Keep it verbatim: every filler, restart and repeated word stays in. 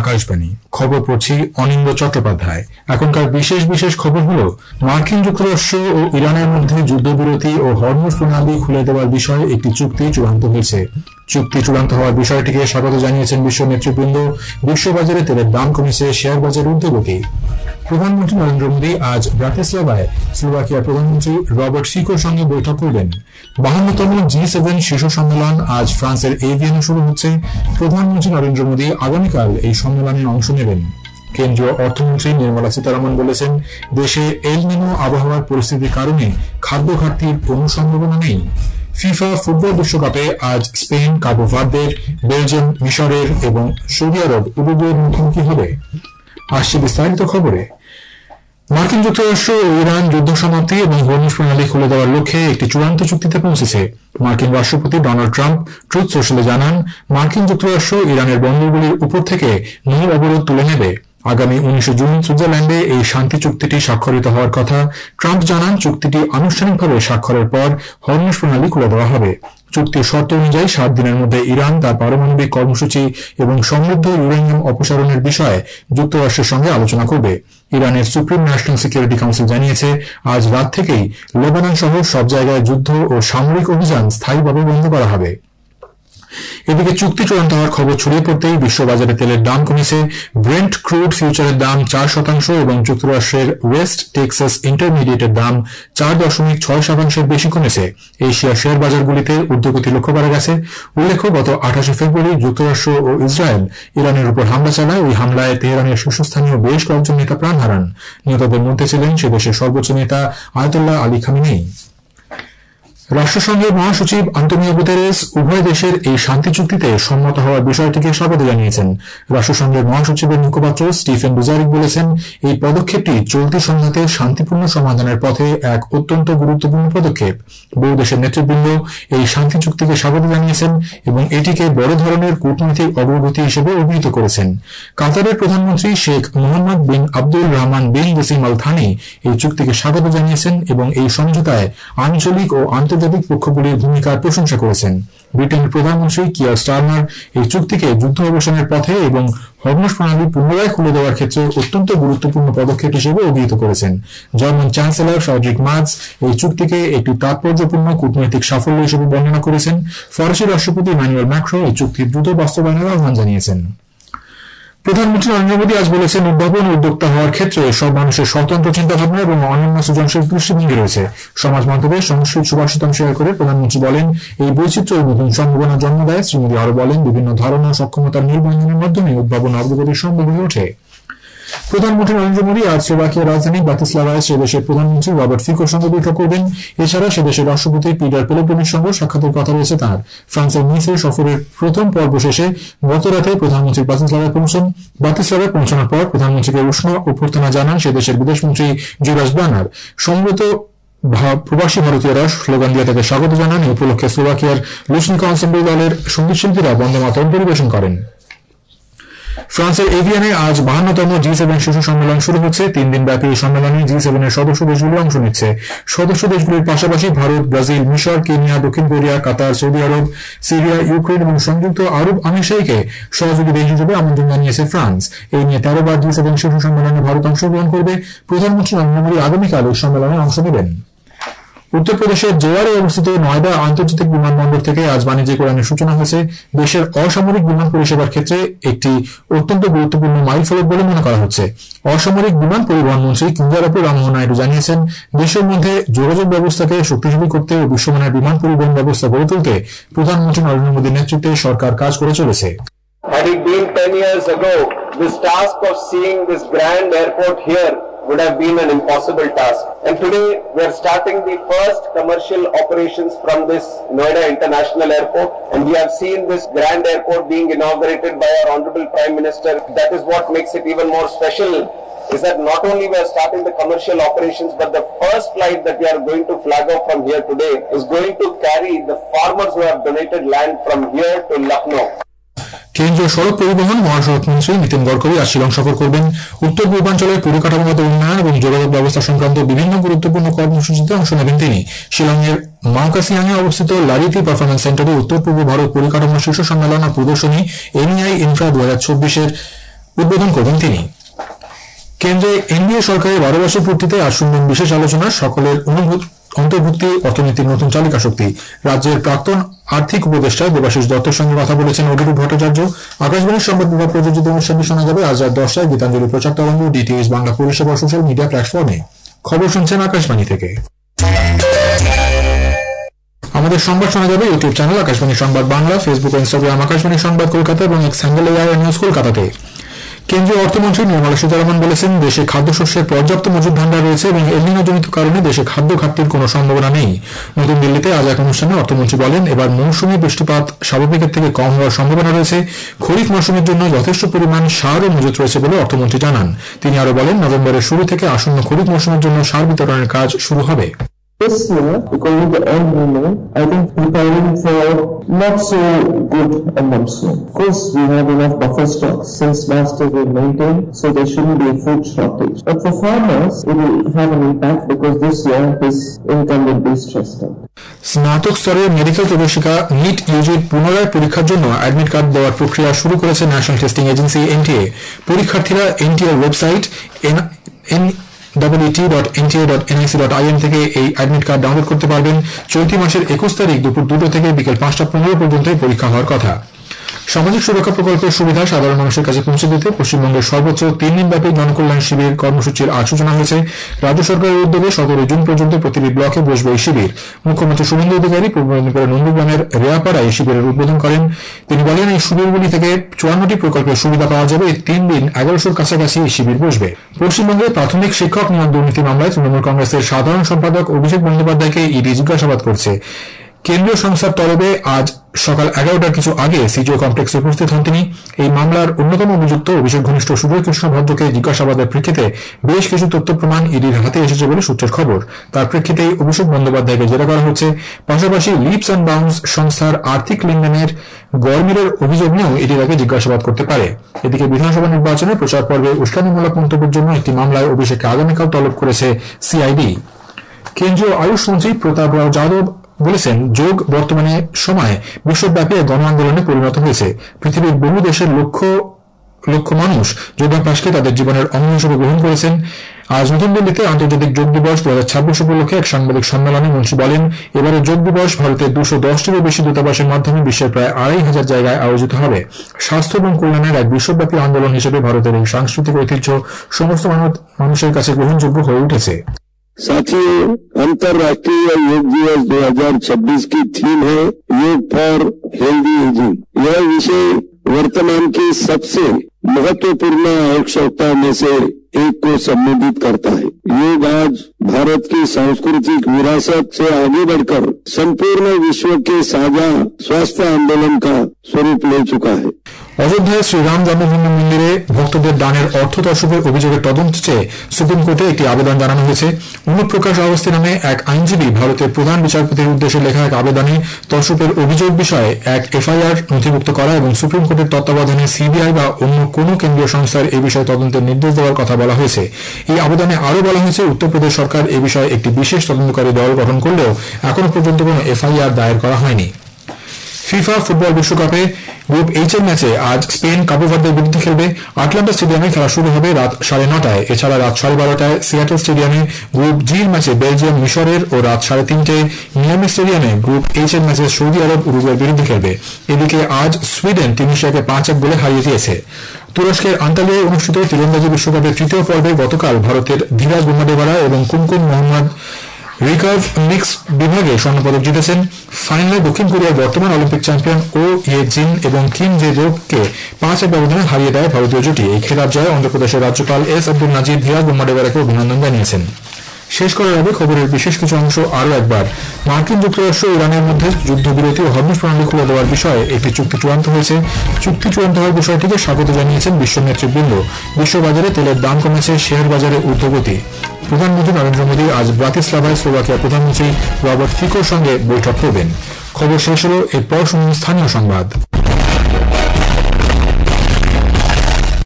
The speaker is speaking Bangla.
আকাশবাণী। খবর পড়ছি অনিন্দ চট্টোপাধ্যায়। এখনকার বিশেষ বিশেষ খবর হলো, মার্কিন যুক্তরাষ্ট্র ও ইরানের মধ্যে যুদ্ধবিরতি ও হরমুজ প্রণালী খুলে দেওয়ার বিষয়ে একটি চুক্তি চূড়ান্ত হয়েছে। চুক্তি চূড়ান্ত হওয়ার বিষয়টিকে স্বাগত জানিয়েছেন বিশ্ব নেতৃবৃন্দ। বিশ্ববাজারে তেলের দাম কমেছে, শেয়ার বাজার ঊর্ধ্বগতি। প্রধানমন্ত্রী নরেন্দ্র মোদী আজ ব্রাতিস্লাভায় স্লোভাকিয়ার প্রধানমন্ত্রী রবার্ট ফিকোর সঙ্গে বৈঠক করবেন। বাহান্নতম জি সেভেন শীর্ষ সম্মেলন আজ ফ্রান্সের এভিয়ানে শুরু হচ্ছে। প্রধানমন্ত্রী নরেন্দ্র মোদী আগামীকাল এই সম্মেলনে অংশ নেবেন। কেন্দ্রীয় অর্থমন্ত্রী নির্মলা সীতারমণ বলেছেন, দেশে এল নিনো আবহাওয়ার পরিস্থিতির কারণে খাদ্য ঘাটতির কোনো সম্ভাবনা নেই। ফিফা ফুটবল বিশ্বকাপে আজ স্পেন কাবো ভার্দের, বেলজিয়াম মিশরের এবং সৌদি আরব উরুগুয়ের মুখোমুখি হবে। আসছে বিস্তারিত খবরে। মার্কিন যুক্তরাষ্ট্র ও ইরান যুদ্ধ সমাপ্তি এবং হরমুজ প্রণালী খুলে দেওয়ার লক্ষ্যে একটি চূড়ান্ত চুক্তিতে পৌঁছেছে। মার্কিন রাষ্ট্রপতি ডোনাল্ড ট্রাম্প ট্রুথ সোশ্যালে জানান, মার্কিন যুক্তরাষ্ট্র ইরানের বন্দরগুলির উপর থেকে নৌ অবরোধ তুলে নেবে। আগামী উনিশে জুন সুইজারল্যান্ডে এই শান্তি চুক্তিটি স্বাক্ষরিত হওয়ার কথা। ট্রাম্প জানান, চুক্তিটি আনুষ্ঠানিকভাবে স্বাক্ষরের পর হরমুজ প্রণালী খুলে দেওয়া হবে। চুক্তির শর্ত অনুযায়ী সাত দিনের মধ্যে ইরান তার পারমাণবিক কর্মসূচি এবং সমৃদ্ধ ইউরেনিয়াম অপসারণের বিষয়ে যুক্তরাষ্ট্রের সঙ্গে আলোচনা করবে। ইরানের সুপ্রিম ন্যাশনাল সিকিউরিটি কাউন্সিল জানিয়েছে, আজ রাত থেকেই লেবানন সহ সব জায়গায় যুদ্ধ ও সামরিক অভিযান স্থায়ীভাবে বন্ধ করা হবে। এদিকে চুক্তি চূড়ান্ত হওয়ার খবর ছড়িয়ে পড়তেই বিশ্ববাজারে তেলের দাম কমেছে। ব্রেন্ট ক্রুড ফিউচারের দাম চার শতাংশ এবং যুক্তরাষ্ট্রের ওয়েস্ট টেক্সাস ইন্টারমিডিয়েটের দাম চার দশমিক ছয় শতাংশের বেশি কমেছে। এশিয়ার শেয়ার বাজারগুলিতে ঊর্ধ্বগতি লক্ষ্য করা গেছে। উল্লেখ্য, গত আঠাশে ফেব্রুয়ারি যুক্তরাষ্ট্র ও ইসরায়েল ইরানের উপর হামলা চালায়। ওই হামলায় তেহরানের শীর্ষস্থানীয় বেশ কয়েকজন নেতা প্রাণ হারান। নিহতদের মধ্যে ছিলেন সে দেশের সর্বোচ্চ নেতা আয়াতুল্লাহ আলী খামেনেই। রাষ্ট্রসংঘের মহাসচিব আন্তোনিও গুতেরেস উভয় দেশের এই শান্তি চুক্তিতে সম্মত হওয়ার বিষয়টিকে স্বাগত জানিয়েছেন। রাষ্ট্রসংঘের মহাসচিবের মুখপাত্র স্টিফেন ডুজারিক বলেছেন, এই পদক্ষেপটি চলতি সংঘাতে শান্তিপূর্ণ সমাধানের পথে এক অত্যন্ত গুরুত্বপূর্ণ পদক্ষেপ। বহু দেশের নেতৃবৃন্দ এই শান্তি চুক্তিকে স্বাগত জানিয়েছেন এবং এটিকে বড় ধরনের কূটনৈতিক অগ্রগতি হিসেবে অভিহিত করেছেন। কাতারের প্রধানমন্ত্রী Sheikh Mohammed bin Abdul Rahman bin Jassim Al Thani এই চুক্তিকে স্বাগত জানিয়েছেন এবং এই সমঝোতায় আঞ্চলিক ও আন্তর্জাতিক পক্ষগুলির ভূমিকার প্রশংসা করেছেন। ব্রিটেনের প্রধানমন্ত্রী কিয়ার স্টারমার এই চুক্তিকে যুদ্ধ অবসানের পথে এবং হরমুজ প্রণালী পুনরায় খুলে দেওয়ার ক্ষেত্রে অত্যন্ত গুরুত্বপূর্ণ পদক্ষেপ হিসেবে অভিহিত করেছেন। জার্মান চ্যান্সেলর ফ্রেডরিক মার্জ এই চুক্তিকে একটি তাৎপর্যপূর্ণ কূটনৈতিক সাফল্য হিসেবে বর্ণনা করেছেন। ফরাসি রাষ্ট্রপতি ইমানুয়েল ম্যাক্রো এই চুক্তির দ্রুত বাস্তবায়নের আহ্বান জানিয়েছেন। প্রধানমন্ত্রী নরেন্দ্র মোদী আজ বলেছেন, উদ্ভাবন উদ্যোক্তা হওয়ার ক্ষেত্রে সব মানুষের স্বতন্ত্র চিন্তাভাবনা এবং অনন্য সৃজনশীল দৃষ্টিভঙ্গি রয়েছে। সমাজ মাধ্যমে সংস্কৃত সুভাষিতম শেয়ার করে প্রধানমন্ত্রী বলেন, এই বৈচিত্র্য নতুন সম্ভাবনা জন্ম দেয়। শ্রী মোদী আরো বলেন, বিভিন্ন ধারণা সক্ষমতার নির্বাচনের মাধ্যমে উদ্ভাবন অগ্রগতি সম্ভব হয়ে ওঠে। প্রধানমন্ত্রী নরেন্দ্র মোদী আজ স্লোভাকিয়ার রাজধানী ব্রাতিস্লাভায় সে দেশের প্রধানমন্ত্রী রবার্ট ফিকোর সঙ্গে বৈঠক করবেন। এছাড়া সে দেশের রাষ্ট্রপতি পিটার পেলেগ্রিনির সঙ্গে সাক্ষাতের কথা রয়েছে তাঁর। ফ্রান্সের নিসে সফরের প্রথম পর্ব শেষে গতরাতে প্রধানমন্ত্রী ব্রাতিস্লাভায় পৌঁছন। ব্রাতিস্লাভায় পৌঁছানোর পর প্রধানমন্ত্রীকে উষ্ণ অভ্যর্থনা জানান সে দেশের বিদেশমন্ত্রী জুরাস ব্রানার। সমবেত প্রবাসী ভারতীয়রা স্লোগান দিয়ে তাকে স্বাগত জানান। এই উপলক্ষে স্লোভাকিয়ার লুসনিকা এনসেম্বল দলের সঙ্গীত শিল্পীরা বন্দে মাতরম পরিবেশন করেন। ফ্রান্সের এভিয়ানে আজ বাহান্নতম জি সেভেন শীর্ষ সম্মেলন শুরু হচ্ছে। তিন দিন ব্যাপী এই সম্মেলনে জি সেভেনের সদস্য দেশগুলি অংশ নিচ্ছে। সদস্য দেশগুলির পাশাপাশি ভারত, ব্রাজিল, মিশর, কেনিয়া, দক্ষিণ Korea, Qatar, Saudi Arab, Syria, Ukraine এবং সংযুক্ত আরব আমিরশাহীকে সহযোগী দেশ হিসেবে আমন্ত্রণ জানিয়েছে ফ্রান্স। এই নিয়ে তেরো বার জি সেভেন শীর্ষ সম্মেলনে ভারত অংশগ্রহণ করবে। প্রধানমন্ত্রী নরেন্দ্র মোদী আগামীকাল এই সম্মেলনে অংশ নেবেন। উত্তরপ্রদেশের জোয়ারে অবস্থিত নয়ডা আন্তর্জাতিক বিমানবন্দর থেকে আজ বাণিজ্যিক উড়ানের সূচনা হয়েছে। দেশের অসামরিক বিমান পরিষেবার ক্ষেত্রে একটি অত্যন্ত গুরুত্বপূর্ণ মাইলফলক বলে মনে করা হচ্ছে। অসামরিক বিমান পরিবহন মন্ত্রী কিঞ্জারাপু রামমোহন নাইডু জানিয়েছেন, দেশের মধ্যে যোগাযোগ ব্যবস্থাকে শক্তিশালী করতে ও বিশ্বমানের বিমান পরিবহন ব্যবস্থা গড়ে তুলতে প্রধানমন্ত্রী নরেন্দ্র মোদীর নেতৃত্বে সরকার কাজ করে চলেছে। Had it been ten years ago, this task of seeing this grand airport here would have been an impossible task. And today we are starting the first commercial operations from this Noida International Airport, and we have seen this grand airport being inaugurated by our Honorable Prime Minister. That is what makes it even more special, is that not only we are starting the commercial operations, but the first flight that we are going to flag off from here today is going to carry the farmers who have donated land from here to Lucknow. কেন্দ্রীয় সড়ক পরিবহন মহাসড়ক মন্ত্রী নীতিন গডকরি আজ শিলং সফর করবেন। উত্তর পূর্বাঞ্চলের পরিকাঠামোগত উন্নয়ন এবং যোগাযোগ ব্যবস্থা সংক্রান্ত বিভিন্ন গুরুত্বপূর্ণ কর্মসূচিতে অংশ নেবেন তিনি। শিলংয়ের মাওকাসিয়াংয়ে অবস্থিত লারিতি পারফরমেন্স সেন্টারে উত্তর পূর্ব ভারত পরিকাঠামো শীর্ষ সম্মেলন ও প্রদর্শনী এনইআই ইনফ্রা দু হাজার চব্বিশের উদ্বোধন করবেন তিনি। কেন্দ্রে এনডিএ সরকারের বারো বছর পূর্তিতে আজ শুনবেন বিশেষ আলোচনা সকলের অন্তর্ভুক্তি অর্থনীতির নতুন চালিকা শক্তি। রাজ্যের প্রাক্তন আর্থিক উপদেষ্টা দেবাশিস দত্তের সঙ্গে কথা বলেছেন অভিরূপ ভট্টাচার্য। আকাশবাণীর সংবাদ বিভাগ প্রযোজিত অনুষ্ঠানটি শোনা যাবে আজ রাত দশটায় গীতাঞ্জলি প্রচার তরঙ্গ, ডিটিএইচ বাংলা পরিষেবা সোশ্যাল মিডিয়া প্ল্যাটফর্মে। খবর শুনছেন আকাশবাণী থেকে। আমাদের সংবাদ শোনা যাবে YouTube channel Akashvani Sangbad Bangla, Facebook ও ইনস্টাগ্রাম আকাশবাণী সংবাদ কলকাতা এবং এক্স হ্যান্ডেল এআইআর নিউজ কলকাতাতে। কেন্দ্রীয় অর্থমন্ত্রী নির্মলা সীতারমণ বলেছেন, দেশে খাদ্যশস্যের পর্যাপ্ত মজুদ ভান্ডার রয়েছে এবং এলনিনোজনিত কারণে দেশে খাদ্য ঘাটতির কোনো সম্ভাবনা নেই। নতুন দিল্লিতে আজ এক অনুষ্ঠানে অর্থমন্ত্রী বলেন, এবার মৌসুমী বৃষ্টিপাত স্বাভাবিকের থেকে কম হওয়ার সম্ভাবনা রয়েছে। খরিফ মৌসুমের জন্য যথেষ্ট পরিমাণ সারও মজুত রয়েছে বলে অর্থমন্ত্রী জানান। তিনি আরও বলেন, নভেম্বরের শুরু থেকে আসন্ন খরিফ মৌসুমের জন্য সার বিতরণের কাজ শুরু হবে। This year, because of the El Nino, I think preparing for not so good a monsoon. Of course, we have enough buffer stocks since last year we maintained, so there shouldn't be a food shortage. But for farmers, it will have an impact because this year his income will be stressed out. স্নাতক স্তরের মেডিকেল প্রবেশিকা নিট ইউজির পুনরায় পরীক্ষার জন্য অ্যাডমিট কার্ড দেওয়ার প্রক্রিয়া শুরু করেছে ন্যাশনাল টেস্টিং এজেন্সি এনটিএ। পরীক্ষার্থীরা এনটিএর website N WT dot NTA dot NIC dot IN থেকে এই অ্যাডমিট কার্ড ডাউনলোড করতে পারবেন। চলতি মাসের একুশ তারিখ দুপুর দুটো থেকে বিকেল পাঁচটা পনেরো পর্যন্ত পরীক্ষা হওয়ার কথা। সামাজিক সুরক্ষা প্রকল্পের সুবিধা সাধারণ মানুষের কাছে পৌঁছে দিতে পশ্চিমবঙ্গের সর্বোচ্চ তিন দিনব্যাপী জনকল্যাণ শিবির কর্মসূচির আজ সূচনা হয়েছে। রাজ্য সরকারের উদ্যোগে সতেরোই জুন পর্যন্ত প্রতিটি ব্লকে বসবে এই শিবির। মুখ্যমন্ত্রী শুভেন্দু অধিকারী পূর্ব মেদিনীপুরের নন্দীগ্রামের রেয়াপাড়ায় এই শিবিরের উদ্বোধন করেন। তিনি বলেন, এই শিবিরগুলি থেকে চুয়ান্নটি প্রকল্পের সুবিধা পাওয়া যাবে। এই তিন দিন এগারোশোর কাছাকাছি এই শিবির বসবে। পশ্চিমবঙ্গে প্রাথমিক শিক্ষক নিয়োগ দুর্নীতি মামলায় তৃণমূল কংগ্রেসের সাধারণ সম্পাদক অভিষেক বন্দ্যোপাধ্যায়কে ইডি জিজ্ঞাসাবাদ করছে। কেন্দ্রীয় সংস্থার তরফে আজ সকাল এগারোটার কিছু আগে সিজিও কমপ্লেক্সে উপস্থিত হন তিনি। এই মামলার অন্যতম অভিযুক্ত অভিষেক ঘনিষ্ঠ সুজয় কৃষ্ণ ভদ্রকে জিজ্ঞাসাবাদের প্রেক্ষিতে বেশ কিছু তথ্য প্রমাণ ইডির হাতে এসেছে বলে সূত্রের খবর। তার প্রেক্ষিতেই অভিষেক বন্দ্যোপাধ্যায়কে জেরা করা হচ্ছে। পাশাপাশি লিপস অ্যান্ড বাউন্স সংস্থার আর্থিক লেনদেনের গড়মিলের অভিযোগ নিয়েও ইডি তাকে জিজ্ঞাসাবাদ করতে পারে। এদিকে বিধানসভা নির্বাচনে প্রচার পর্বে উস্কানিমূলক মন্তব্যের জন্য একটি মামলায় অভিষেককে আগামীকাল তলব করেছে সিআইডি। কেন্দ্রীয় আয়ুষ মন্ত্রী প্রতাপ রাও যাদব বলেছেন, যোগ বর্তমানে সময়ে বিশ্বব্যাপী গণ আন্দোলনে পরিণত হয়েছে। পৃথিবীর বহু দেশের লক্ষ লক্ষ মানুষ যোগাভ্যাসকে তাদের জীবনের অঙ্গ হিসেবে গ্রহণ করেছেন। আজ নতুন দিল্লিতে আন্তর্জাতিক যোগ দিবস দু হাজার ছাব্বিশ উপলক্ষে এক সাংবাদিক সম্মেলনে মন্ত্রী বলেন, এবারে যোগ দিবস ভারতের দুশো দশটিরও বেশি দূতাবাসের মাধ্যমে বিশ্বের প্রায় আড়াই হাজার জায়গায় আয়োজিত হবে। স্বাস্থ্য এবং কল্যাণের এক বিশ্বব্যাপী আন্দোলন হিসেবে ভারতের এই সাংস্কৃতিক ঐতিহ্য সমস্ত মানুষের কাছে গ্রহণযোগ্য হয়ে উঠেছে। साथियों, अंतर्राष्ट्रीय योग दिवस दो हज़ार छब्बीस की थीम है योग फॉर हेल्दी एजिंग। यह विषय वर्तमान की सबसे महत्वपूर्ण आवश्यकता में से एक को संबोधित करता है। योग आज भारत की सांस्कृतिक विरासत से आगे बढ़कर संपूर्ण विश्व के साझा स्वास्थ्य आंदोलन का स्वरूप ले चुका है। অযোধ্যায় শ্রীরাম জন্মভূমি মন্দিরে ভক্তদের দানের অর্থ তসরুপের অভিযোগের তদন্ত চেয়ে সুপ্রিম কোর্টে একটি আবেদন জানানো হয়েছে। অনুপ্রকাশ অবস্থি নামে এক আইনজীবী ভারতের প্রধান বিচারপতির উদ্দেশ্যে লেখা এক আবেদনে তসরুপের অভিযোগ বিষয়ে এক এফআইআর নথিভুক্ত করা এবং সুপ্রিম কোর্টের তত্ত্বাবধানে সিবিআই বা অন্য কোন কেন্দ্রীয় সংস্থার এই বিষয়ে তদন্তের নির্দেশ দেওয়ার কথা বলা হয়েছে। এই আবেদনে আরও বলা হয়েছে, উত্তরপ্রদেশ সরকার এ বিষয়ে একটি বিশেষ তদন্তকারী দল গঠন করলেও এখনো পর্যন্ত কোনো এফআইআর দায়ের করা হয়নি। ফিফা ফুটবল বিশ্বকাপে গ্রুপ এইচ এর ম্যাচে আজ স্পেন কাবো ভার্দের বিরুদ্ধে খেলবে। আটলান্টা স্টেডিয়ামে খেলা শুরু হবে রাত সাড়ে নটায়। এছাড়া রাত সাড়ে বারোটায় সিয়াটল স্টেডিয়ামে গ্রুপ জির ম্যাচে বেলজিয়াম মিশরের ও রাত সাড়ে তিনটায় মিয়ামি স্টেডিয়ামে গ্রুপ এইচ এর ম্যাচে সৌদি আরব উরুগুয়ের বিরুদ্ধে খেলবে। এদিকে আজ সুইডেন তিউনিসিয়াকে পাঁচ এক গোলে হারিয়ে দিয়েছে। তুরস্কের আন্তালিয়ায় অনুষ্ঠিত তীরন্দাজি বিশ্বকাপের তৃতীয় পর্বে গতকাল ভারতের ধীরাজ গুন্ডাডেভারা এবং কুমকুম মোহাম্মদ রিকার্ভ মিক্স বিভাগে স্বর্ণপদক জিতেছেন। ফাইনালে দক্ষিণ কোরিয়ার বর্তমান অলিম্পিক চ্যাম্পিয়ন ও ইয়ে জিন এবং কিম জে জোককে পাঁচ এক ব্যবধানে হারিয়ে দেয় ভারতীয় জুটি। এই খেলার জয়ে অন্ধ্রপ্রদেশের রাজ্যপাল এস আব্দুল নাজির ধীরাজ গুন্ডাডেভারাকে অভিনন্দন জানিয়েছেন। শেষ করার আগে খবরের বিশেষ কিছু অংশ আরও একবার। মার্কিন যুক্তরাষ্ট্র ও ইরানের মধ্যে যুদ্ধবিরতি ও হরমুজ প্রণালী খুলে দেওয়ার বিষয়ে একটি চুক্তি চূড়ান্ত হয়েছে। চুক্তি চূড়ান্ত হওয়ার বিষয়টিকে স্বাগত জানিয়েছেন বিশ্ব নেতৃবৃন্দ। বিশ্ববাজারে তেলের দাম কমেছে, শেয়ার বাজারে ঊর্ধ্বগতি। প্রধানমন্ত্রী নরেন্দ্র মোদী আজ ব্রাতিস্লাভায় স্লোভাকিয়ার প্রধানমন্ত্রী রবার্ট ফিকোর সঙ্গে বৈঠক করবেন। খবর শেষ হল, এরপর শুনুন স্থানীয় সংবাদ।